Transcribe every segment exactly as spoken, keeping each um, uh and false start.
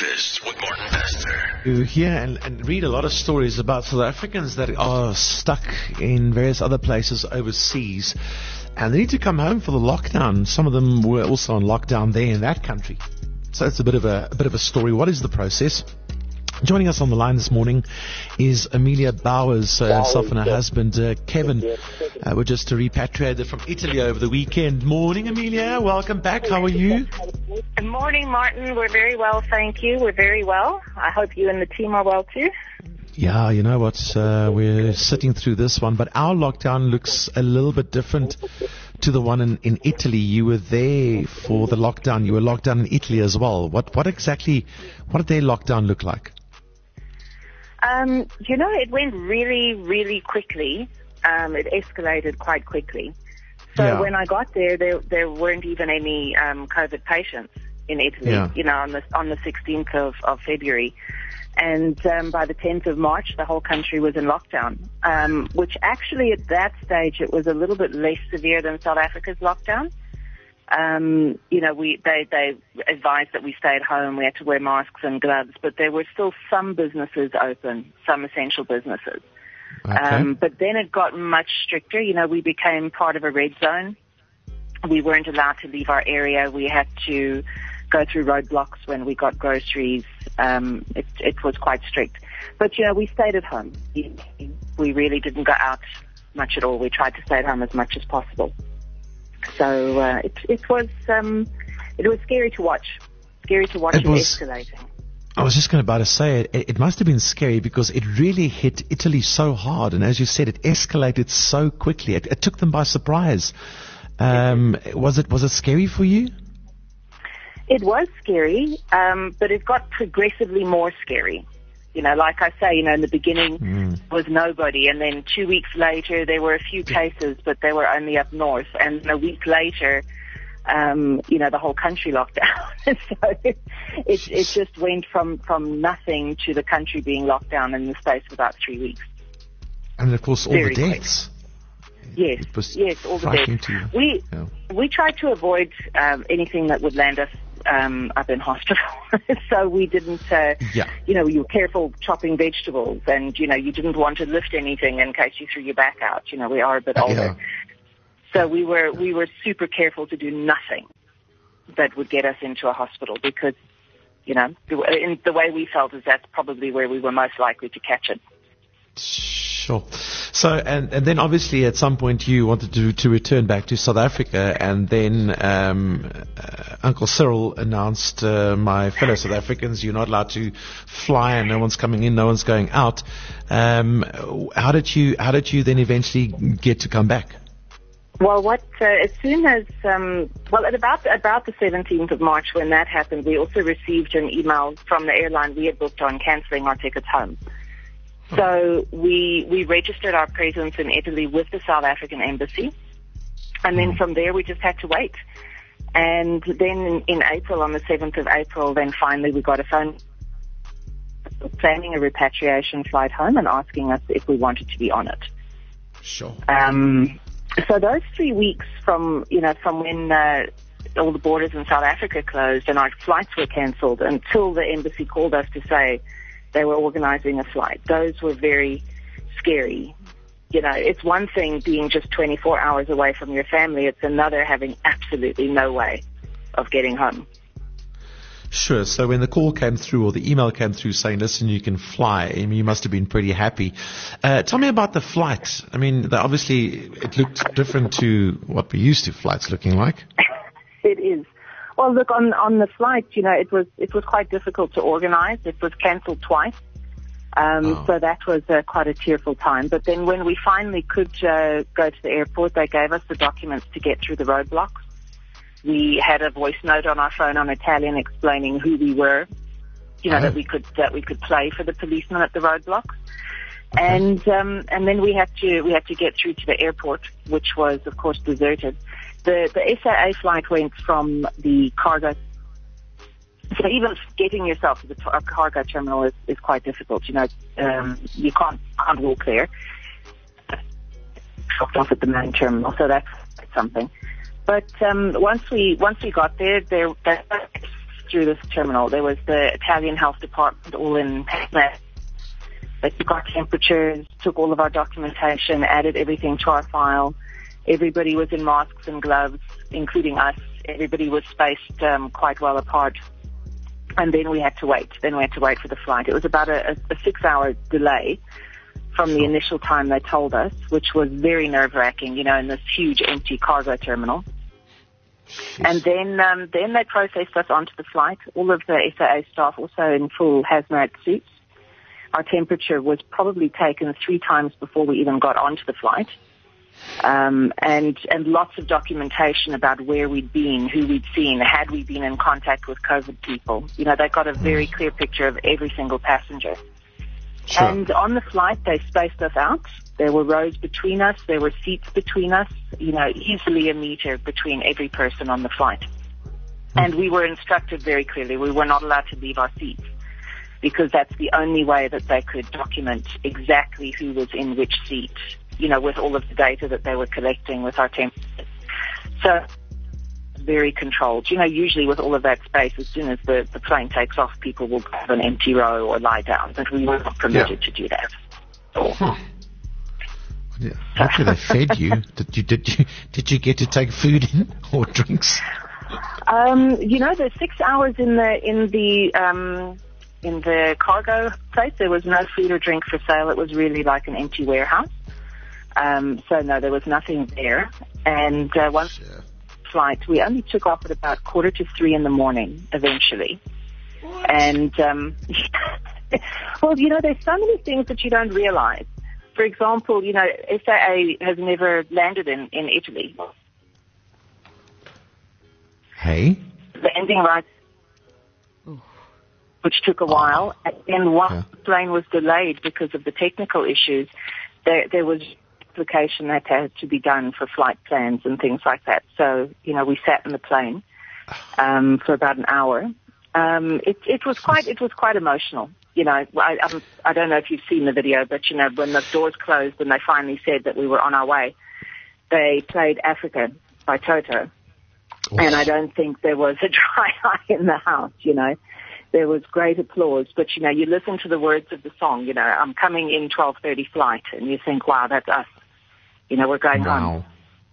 Breakfast with Martin Pastor. You hear and, and read a lot of stories about South Africans that are stuck in various other places overseas, and they need to come home for the lockdown. Some of them were also on lockdown there in that country. So it's a bit of a, a bit of a story. What is the process? Joining us on the line this morning is Amelia Bowers, uh, herself and her husband uh, Kevin. Uh, were just repatriated from Italy over the weekend. Morning, Amelia. Welcome back. How are you? Good morning, Martin. We're very well, thank you. We're very well. I hope you and the team are well too. Yeah, you know what? Uh, we're sitting through this one, but our lockdown looks a little bit different to the one in, in Italy. You were there for the lockdown. You were locked down in Italy as well. What what exactly? What did their lockdown look like? Um, you know, it went really, really quickly. Um, it escalated quite quickly. So Yeah. when I got there, there there weren't even any um, COVID patients in Italy. Yeah. You know, on the on the sixteenth of, of February, and um, by the tenth of March, the whole country was in lockdown. Um, which actually, at that stage, it was a little bit less severe than South Africa's lockdown. Um, you know, we they they advised that we stay at home. We had to wear masks and gloves, but there were still some businesses open, some essential businesses. Okay. Um, but then it got much stricter. You know, we became part of a red zone. We weren't allowed to leave our area. We had to go through roadblocks when we got groceries. Um, it, it was quite strict. But, you know, we stayed at home. We really didn't go out much at all. We tried to stay at home as much as possible. So uh, it, it was um, it was scary to watch. Scary to watch It it, was- escalating. I was just going about to say it, it must have been scary because it really hit Italy so hard, and as you said, it escalated so quickly. It, it took them by surprise. Um, was it was it scary for you? It was scary, um, but it got progressively more scary. You know, like I say, you know, in the beginning Mm. was nobody, and then two weeks later there were a few cases, but they were only up north, and a week later, um, you know, the whole country locked down. So it, it it just went from from nothing to the country being locked down in the space of about three weeks. And of course, all Very the quick. deaths. Yes, It was yes, all the frightening deaths. to you. We Yeah. we tried to avoid um, anything that would land us um, up in hospital, so we didn't. Uh, Yeah. You know, you were careful chopping vegetables, and you know, you didn't want to lift anything in case you threw your back out. You know, we are a bit older, Yeah. so we were we were super careful to do nothing that would get us into a hospital because, you know, the, in the way we felt is that's probably where we were most likely to catch it. Sure. So, and, and then obviously at some point you wanted to, to return back to South Africa, and then um, uh, Uncle Cyril announced, uh, my fellow South Africans, you're not allowed to fly, and no one's coming in, no one's going out. Um, how did you how did you then eventually get to come back? Well, what uh, as soon as um, well at about about the seventeenth of March when that happened, we also received an email from the airline we had booked on cancelling our tickets home. So we we registered our presence in Italy with the South African embassy, and then from there we just had to wait. And then in, in April, on the seventh of April, then finally we got a phone planning a repatriation flight home and asking us if we wanted to be on it. Sure. Um, so those three weeks from, you know, from when uh, all the borders in South Africa closed and our flights were cancelled until the embassy called us to say they were organizing a flight, those were very scary. You know, it's one thing being just twenty-four hours away from your family. It's another having absolutely no way of getting home. Sure. So when the call came through or the email came through saying, listen, you can fly, I mean, you must have been pretty happy. Uh, tell me about the flight. I mean, the, obviously it looked different to what we used to flights looking like. It is. Well, look, on on the flight, you know, it was it was quite difficult to organize. It was cancelled twice. Um, Oh. So that was uh, quite a tearful time. But then when we finally could uh, go to the airport, they gave us the documents to get through the roadblocks. We had a voice note on our phone on Italian explaining who we were, you know, Oh. that we could that we could play for the policemen at the roadblocks. And um, and then we had to we had to get through to the airport, which was of course deserted. The the S A A flight went from the cargo. So even getting yourself to the t- cargo terminal is, is quite difficult. You know, um, you can't can't walk there. Dropped off at the main terminal, so that's something. But um, once we once we got there, there that through this terminal. There was the Italian Health Department all in hazmat. They took our temperatures, took all of our documentation, added everything to our file. Everybody was in masks and gloves, including us. Everybody was spaced um, quite well apart. And then we had to wait. Then we had to wait for the flight. It was about a, a six-hour delay from the initial time they told us, which was very nerve-wracking, you know, in this huge empty cargo terminal. Jeez. And then um, then they processed us onto the flight, all of the S A A staff also in full hazmat suits. Our temperature was probably taken three times before we even got onto the flight. Um, and, and lots of documentation about where we'd been, who we'd seen, had we been in contact with COVID people. You know, they got a very clear picture of every single passenger. Sure. And on the flight, they spaced us out. There were rows between us. There were seats between us, you know, easily a meter between every person on the flight. And we were instructed very clearly we were not allowed to leave our seats, because that's the only way that they could document exactly who was in which seat, you know, with all of the data that they were collecting with our temperatures. So, very controlled. You know, usually with all of that space, as soon as the, the plane takes off, people will have an empty row or lie down, but we were not permitted yeah. to do that. Oh. Huh. Yeah. After they fed you, did you, did you, did you get to take food in or drinks? Um, you know, the six hours in the, in the, um, in the cargo place, there was no food or drink for sale. It was really like an empty warehouse. Um, so no, there was nothing there. And uh, once Sure. flight, we only took off at about quarter to three in the morning eventually. What? And um, well, you know, there's so many things that you don't realize. For example, you know, S A A has never landed in, in Italy. Hey? Landing right, which took a while, and then one Yeah. plane was delayed because of the technical issues. There, there was application that had to be done for flight plans and things like that. So, you know, we sat in the plane um, for about an hour. Um, it, it was quite, it was quite emotional. You know, I, I'm, I don't know if you've seen the video, but you know, when the doors closed and they finally said that we were on our way, they played Africa by Toto. Oof. And I don't think there was a dry eye in the house, you know. There was great applause, but you know, you listen to the words of the song, you know, I'm coming in twelve thirty flight, and you think, wow, that's us. You know, we're going wow. on.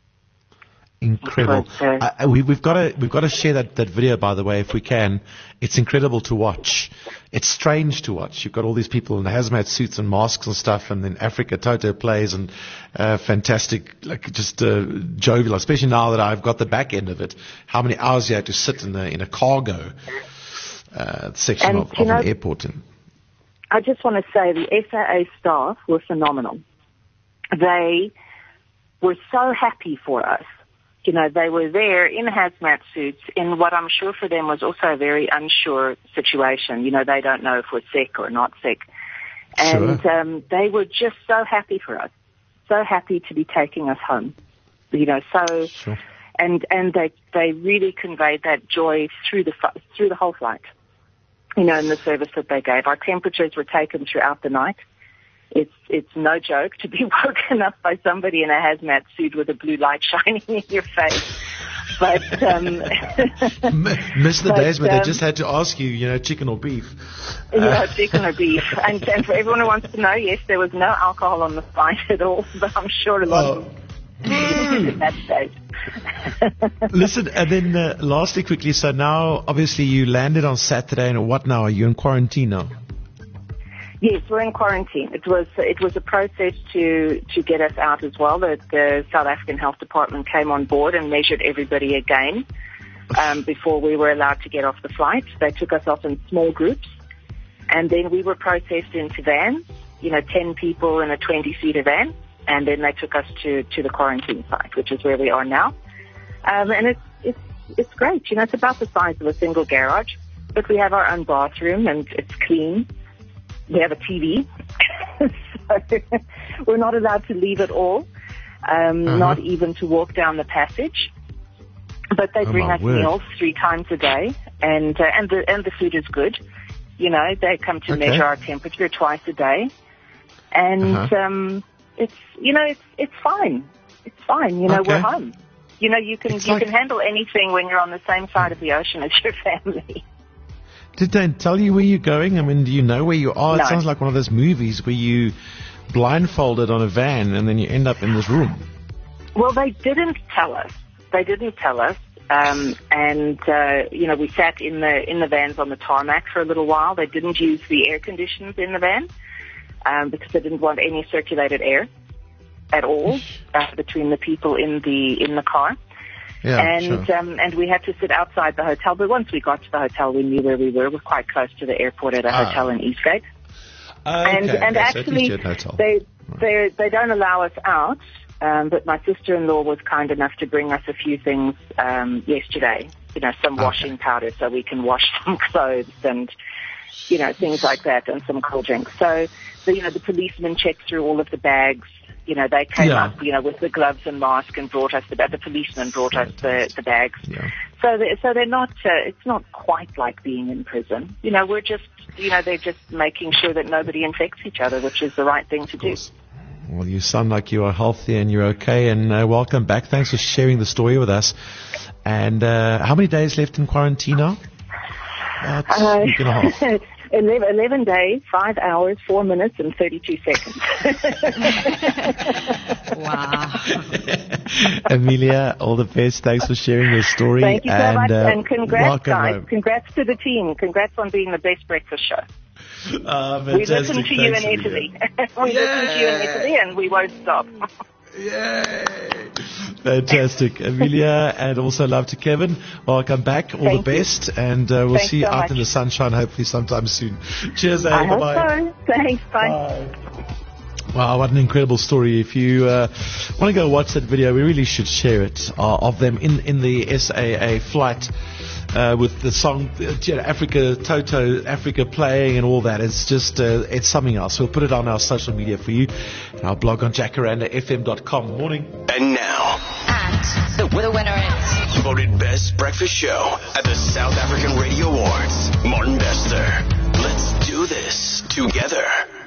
Incredible. Was, uh, uh, we, we've got to we've got to share that, that video, by the way, if we can. It's incredible to watch. It's strange to watch. You've got all these people in hazmat suits and masks and stuff, and then Africa Toto plays, and uh, fantastic, like just uh, jovial. Especially now that I've got the back end of it. How many hours you had to sit in a in a cargo uh, section and, of, of know, an airport? In. I just want to say the S A A staff were phenomenal. They were so happy for us. You know, they were there in hazmat suits in what I'm sure for them was also a very unsure situation. You know, they don't know if we're sick or not sick. And Sure. um, they were just so happy for us, so happy to be taking us home. You know, so, Sure. and and they they really conveyed that joy through the fu- through the whole flight. You know, in the service that they gave. Our temperatures were taken throughout the night. It's it's no joke to be woken up by somebody in a hazmat suit with a blue light shining in your face. But um, miss the but, days where um, they just had to ask you, you know, chicken or beef. You know, Uh, chicken or beef. And, and for everyone who wants to know, yes, there was no alcohol on the flight at all. But I'm sure a lot Oh. of them at that stage. Listen, and then uh, lastly, quickly, so now obviously you landed on Saturday, and what now? Are you in quarantine now? Yes, we're in quarantine. It was it was a process to to get us out as well. The, the South African Health Department came on board and measured everybody again um, before we were allowed to get off the flight. They took us off in small groups, and then we were processed into vans. You know, ten people in a twenty-seater van, and then they took us to to the quarantine site, which is where we are now. Um, and it's it's it's great. You know, it's about the size of a single garage, but we have our own bathroom and it's clean. We have a T V, so we're not allowed to leave at all, um, Uh-huh. not even to walk down the passage. But they Oh, bring my us word. meals three times a day, and uh, and the and the food is good. You know, they come to Okay. measure our temperature twice a day, and Uh-huh. um, it's you know it's it's fine. It's fine. You know, Okay. we're home. You know, you can It's you like- can handle anything when you're on the same side of the ocean as your family. Did they tell you where you're going? I mean, do you know where you are? No. It sounds like one of those movies where you blindfolded on a van and then you end up in this room. Well, they didn't tell us. They didn't tell us. Um, and, uh, you know, we sat in the in the vans on the tarmac for a little while. They didn't use the air conditions in the van um, because they didn't want any circulated air at all uh, between the people in the in the car. Yeah, and sure. um, and we had to sit outside the hotel. But once we got to the hotel, we knew where we were. We're quite close to the airport at a Ah. hotel in Eastgate. Uh, okay. And and okay, so at least actually, you had a hotel. they they they don't allow us out. Um, but my sister-in-law was kind enough to bring us a few things um, yesterday. You know, some Okay. washing powder so we can wash some clothes and, you know, things like that, and some cold drinks. So, the, you know, the policemen checked through all of the bags. You know, they came Yeah. up, you know, with the gloves and mask and brought us the the policemen brought us the the bags. Yeah. So, they, so they're not. Uh, it's not quite like being in prison. You know, we're just, you know, they're just making sure that nobody infects each other, which is the right thing to do. Well, you sound like you are healthy and you're okay, and uh, welcome back. Thanks for sharing the story with us. And uh, how many days left in quarantine now? About Uh, a week and a half. eleven, eleven days, five hours, four minutes, and thirty-two seconds. Wow. Amelia, all the best. Thanks for sharing your story. Thank you so and, much, uh, and congrats, welcome guys. home. Congrats to the team. Congrats on being the best breakfast show. Uh, We listen fantastic. to you Thanks, in Amelia. Italy. we listen to you in Italy, and we won't stop. Yay! Fantastic. Amelia, and also love to Kevin. Welcome back. All Thank the you. best. And uh, we'll Thanks see you so out much. in the sunshine hopefully sometime soon. Cheers, eh? I hope Bye-bye. so. Thanks. Bye. Bye. Wow, what an incredible story. If you uh, want to go watch that video, we really should share it, uh, of them in, in the S A A flight uh, with the song uh, you know, Africa, Toto, Africa playing and all that. It's just, uh, it's something else. We'll put it on our social media for you, and our blog on jacaranda f m dot com. Morning. And now, And the, the winner is... voted Best Breakfast Show at the South African Radio Awards, Martin Bester. Let's do this together.